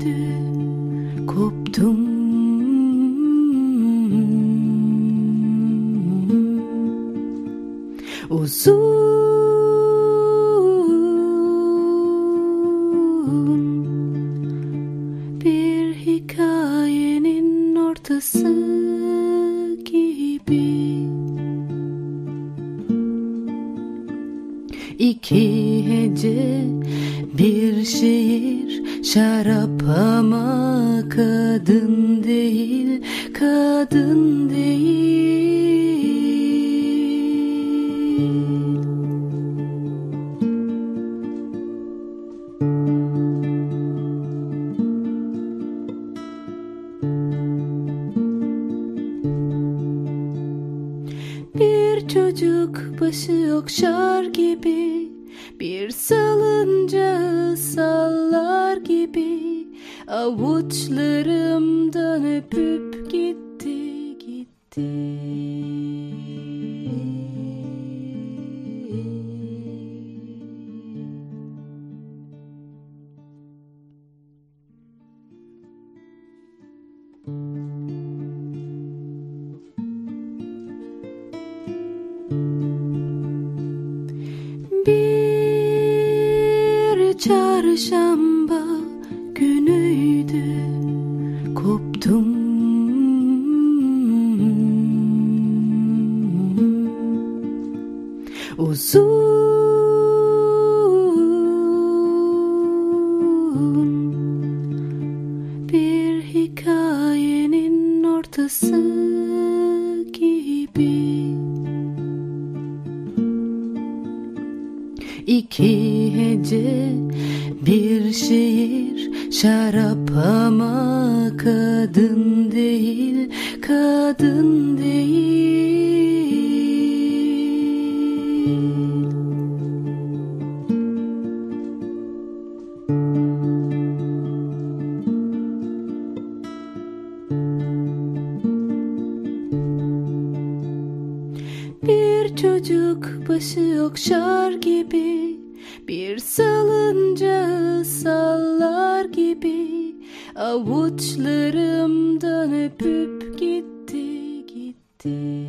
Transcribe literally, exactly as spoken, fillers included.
günüydü, koptum. Uzun bir hikayenin ortası gibi, İki hece bir şiir, şarap ama kadın değil, kadın değil. Bir çocuk başı okşar gibi, bir salıncağı sallar gibi, avuçlarımdan öpüp gitti, gitti. Bir çarşamba günüydü, koptum. Uzun bir hikayenin ortası gibi, İki hece bir şiir, şarap ama kadın değil, kadın değil. Bir çocuk başı okşar gibi, bir salıncağı sallar gibi, avuçlarımdan öpüp gitti, gitti.